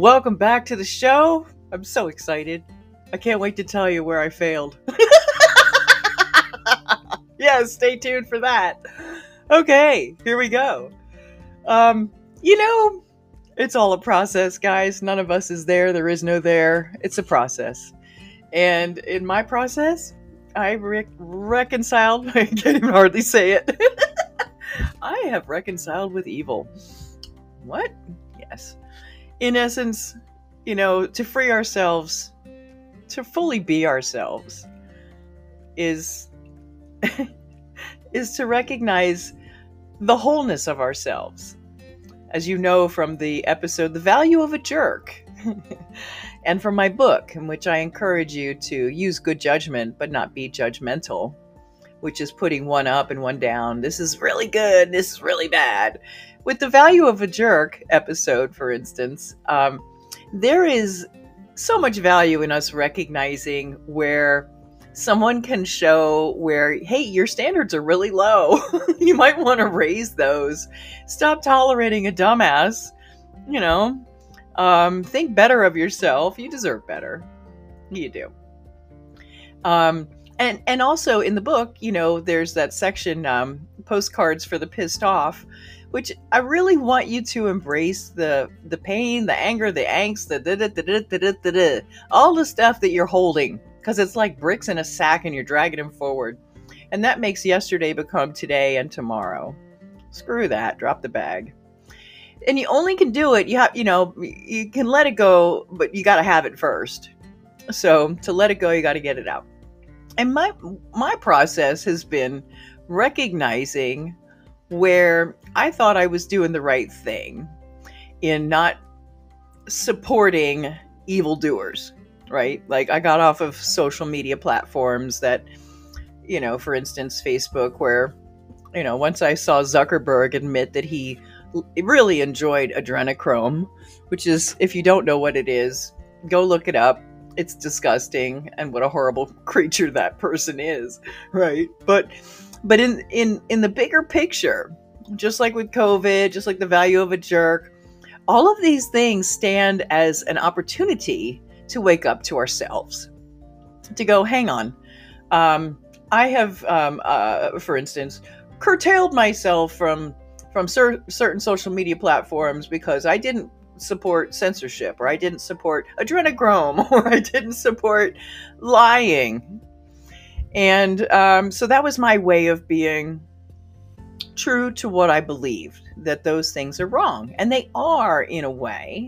Welcome back to the show. I'm so excited. I can't wait to tell you where I failed. Yeah, stay tuned for that. Okay, here we go. It's all a process, guys. None of us is there. There is no there. It's a process. And in my process, I reconciled. I can't even hardly say it. I have reconciled with evil. What? Yes. In essence, to free ourselves, to fully be ourselves, is to recognize the wholeness of ourselves. As you know from the episode, The Value of a Jerk, and from my book, in which I encourage you to use good judgment, but not be judgmental, which is putting one up and one down. This is really good. This is really bad. With The Value of a Jerk episode, for instance, there is so much value in us recognizing where someone can show where, hey, your standards are really low. You might want to raise those. Stop tolerating a dumbass. Think better of yourself. You deserve better. You do. And also in the book, there's that section, postcards for the pissed off, which I really want you to embrace the pain, the anger, the angst, all the stuff that you're holding, because it's like bricks in a sack and you're dragging them forward. And that makes yesterday become today and tomorrow. Screw that. Drop the bag. And you only can do it. You can let it go, but you got to have it first. So to let it go, you got to get it out. And my process has been recognizing where I thought I was doing the right thing in not supporting evildoers, right? Like I got off of social media platforms that, for instance, Facebook, where, once I saw Zuckerberg admit that he really enjoyed adrenochrome, which is, if you don't know what it is, go look it up. It's disgusting, and what a horrible creature that person is, right? But in the bigger picture, just like with COVID, just like The Value of a Jerk, all of these things stand as an opportunity to wake up to ourselves, to go, hang on. I have, for instance, curtailed myself from certain social media platforms because I didn't support censorship, or I didn't support adrenochrome, or I didn't support lying. And so that was my way of being true to what I believed, that those things are wrong. And they are in a way.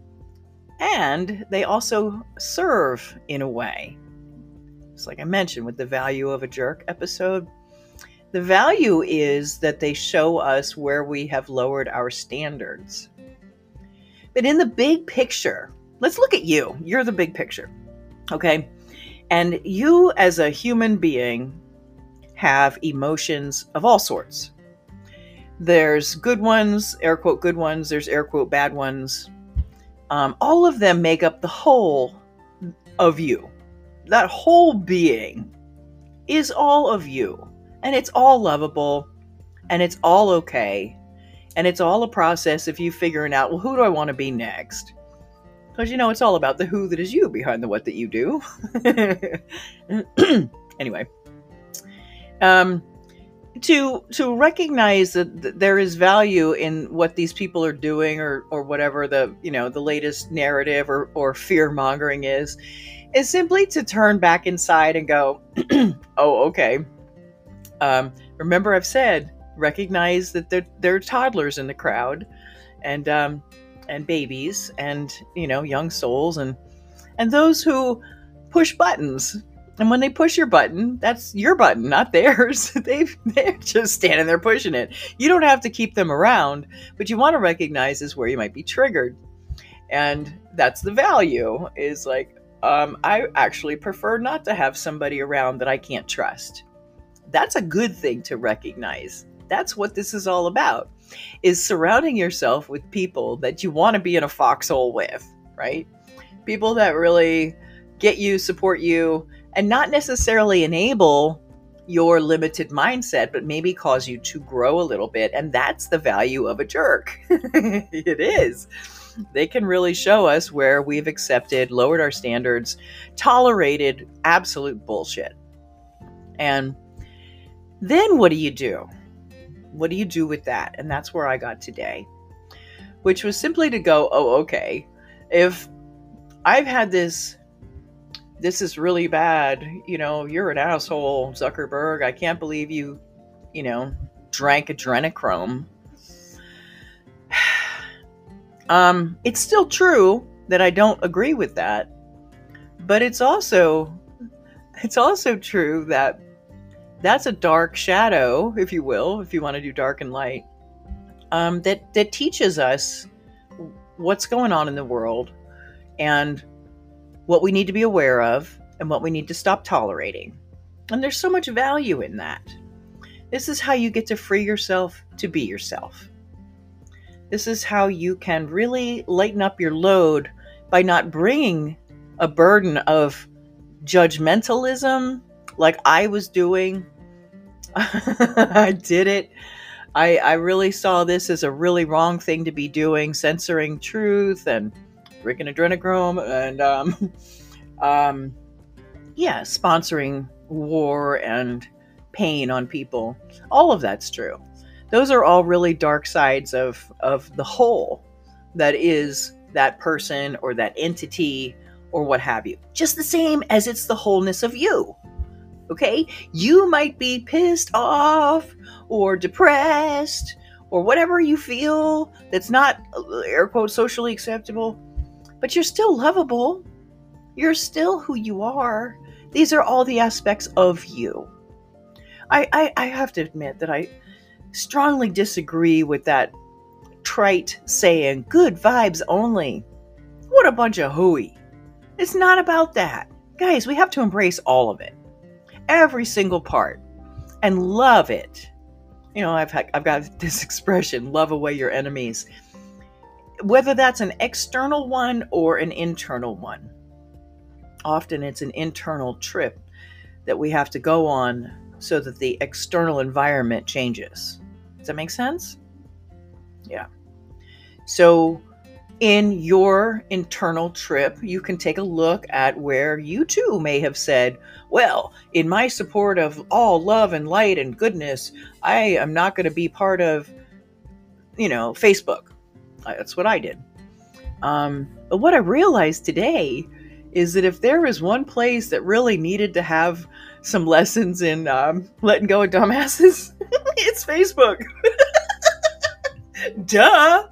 And they also serve in a way. It's like I mentioned with The Value of a Jerk episode. The value is that they show us where we have lowered our standards. But in the big picture, let's look at you. You're the big picture. Okay? And you as a human being have emotions of all sorts. There's good ones, air quote good ones. There's air quote bad ones. All of them make up the whole of you. That whole being is all of you. And it's all lovable. And it's all okay. And it's all a process of you figuring out, well, who do I want to be next? Because, it's all about the who that is you behind the what that you do. Anyway. To recognize that there is value in what these people are doing, or whatever the latest narrative or fear mongering is simply to turn back inside and go, oh, okay. Remember I've said, recognize that there are toddlers in the crowd, and babies, and young souls, and those who push buttons. And when they push your button, that's your button, not theirs. They're just standing there pushing it. You don't have to keep them around, but you want to recognize is where you might be triggered. And that's the value, is like, I actually prefer not to have somebody around that I can't trust. That's a good thing to recognize. That's what this is all about, is surrounding yourself with people that you want to be in a foxhole with, right? People that really get you, support you, and not necessarily enable your limited mindset, but maybe cause you to grow a little bit. And that's the value of a jerk. It is. They can really show us where we've accepted, lowered our standards, tolerated absolute bullshit. And then what do you do? What do you do with that? And that's where I got today, which was simply to go, oh, okay, if I've had this is really bad, you're an asshole, Zuckerberg. I can't believe you drank adrenochrome. It's still true that I don't agree with that, but it's also true that that's a dark shadow, if you will, if you want to do dark and light, that teaches us what's going on in the world and what we need to be aware of and what we need to stop tolerating. And there's so much value in that. This is how you get to free yourself to be yourself. This is how you can really lighten up your load by not bringing a burden of judgmentalism like I was doing. I did it. I really saw this as a really wrong thing to be doing, censoring truth and drinking adrenochrome and sponsoring war and pain on people. All of that's true. Those are all really dark sides of the whole that is that person or that entity or what have you. Just the same as it's the wholeness of you. Okay? You might be pissed off or depressed or whatever you feel that's not, air quote, socially acceptable, but you're still lovable. You're still who you are. These are all the aspects of you. I have to admit that I strongly disagree with that trite saying, good vibes only. What a bunch of hooey. It's not about that. Guys, we have to embrace all of it. Every single part. And love it. I've got this expression, love away your enemies. Whether that's an external one or an internal one. Often it's an internal trip that we have to go on so that the external environment changes. Does that make sense? Yeah. So in your internal trip, you can take a look at where you too may have said, well, in my support of all love and light and goodness, I am not going to be part of, Facebook. That's what I did. But what I realized today is that if there was one place that really needed to have some lessons in letting go of dumbasses, it's Facebook. Duh.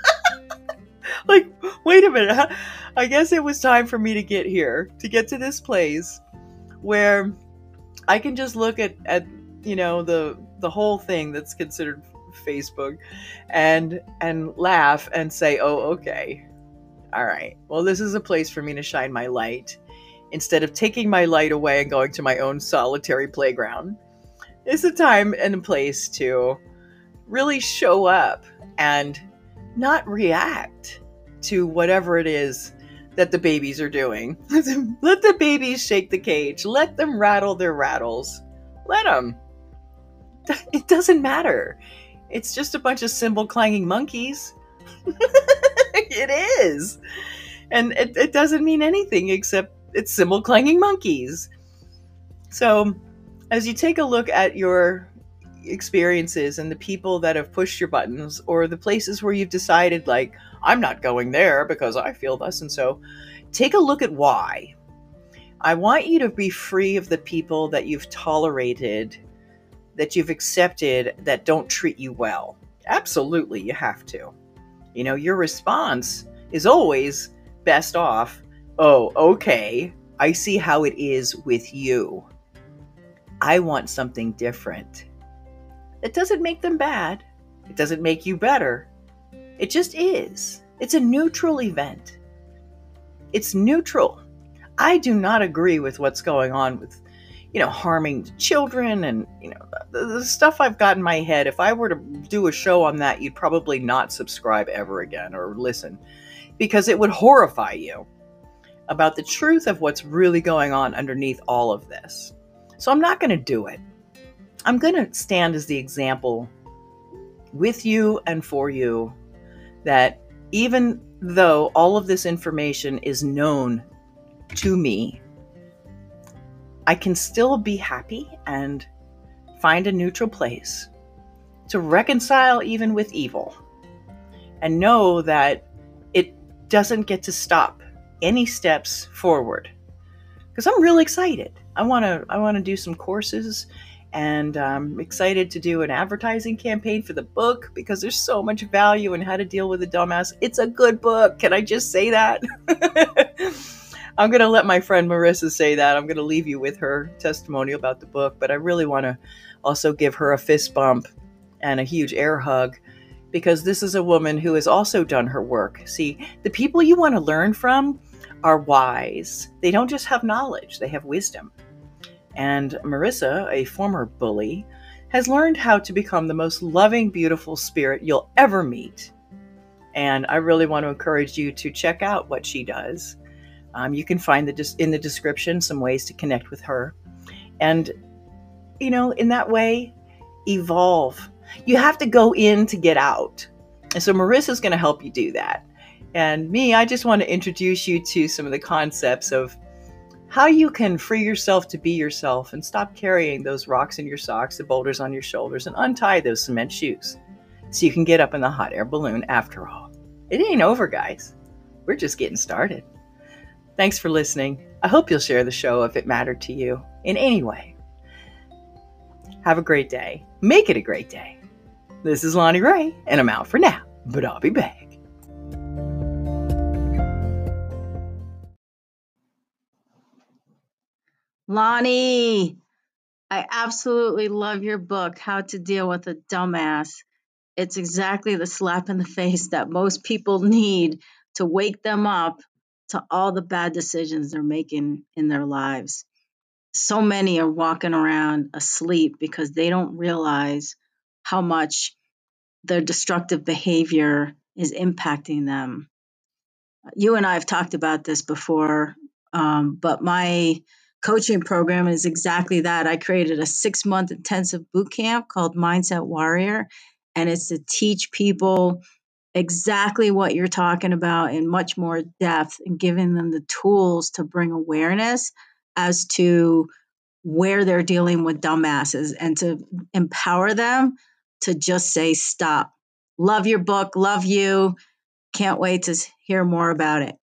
Like, wait a minute. I guess it was time for me to get here, to get to this place where I can just look at the whole thing that's considered Facebook and laugh and say, oh, okay. All right. Well, this is a place for me to shine my light instead of taking my light away and going to my own solitary playground. It's a time and a place to really show up and not react to whatever it is that the babies are doing. Let the babies shake the cage. Let them rattle their rattles. Let them. It doesn't matter. It's just a bunch of cymbal clanging monkeys. It is. And it doesn't mean anything except it's cymbal clanging monkeys. So as you take a look at your experiences and the people that have pushed your buttons or the places where you've decided, like, I'm not going there because I feel thus and so, take a look at why. I want you to be free of the people that you've tolerated, that you've accepted, that don't treat you well. Absolutely, you have to. Your response is always best off, oh, okay, I see how it is with you. I want something different. It doesn't make them bad. It doesn't make you better. It just is. It's a neutral event. It's neutral. I do not agree with what's going on with, harming children and, the stuff I've got in my head. If I were to do a show on that, you'd probably not subscribe ever again or listen, because it would horrify you about the truth of what's really going on underneath all of this. So I'm not going to do it. I'm going to stand as the example with you and for you that even though all of this information is known to me, I can still be happy and find a neutral place to reconcile even with evil, and know that it doesn't get to stop any steps forward. Because I'm really excited. I want to do some courses, and I'm excited to do an advertising campaign for the book because there's so much value in how to deal with a dumbass. It's a good book. Can I just say that? I'm going to let my friend Marissa say that. I'm going to leave you with her testimonial about the book, but I really want to also give her a fist bump and a huge air hug, because this is a woman who has also done her work. See, the people you want to learn from are wise. They don't just have knowledge, they have wisdom. And Marissa, a former bully, has learned how to become the most loving, beautiful spirit you'll ever meet. And I really want to encourage you to check out what she does. You can find in the description some ways to connect with her. And, in that way, evolve. You have to go in to get out. And so Marissa's going to help you do that. And me, I just want to introduce you to some of the concepts of how you can free yourself to be yourself and stop carrying those rocks in your socks, the boulders on your shoulders, and untie those cement shoes so you can get up in the hot air balloon after all. It ain't over, guys. We're just getting started. Thanks for listening. I hope you'll share the show if it mattered to you in any way. Have a great day. Make it a great day. This is Lonnie Ray, and I'm out for now, but I'll be back. Lonnie, I absolutely love your book, How to Deal with a Dumbass. It's exactly the slap in the face that most people need to wake them up to all the bad decisions they're making in their lives. So many are walking around asleep because they don't realize how much their destructive behavior is impacting them. You and I have talked about this before, but my coaching program is exactly that. I created a 6-month intensive boot camp called Mindset Warrior, and it's to teach people exactly what you're talking about in much more depth and giving them the tools to bring awareness as to where they're dealing with dumbasses and to empower them to just say stop. Love your book, love you. Can't wait to hear more about it.